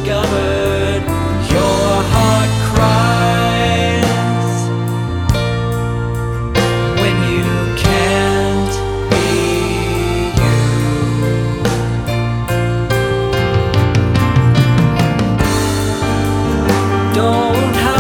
discovered your heart cries when you can't be you. Don't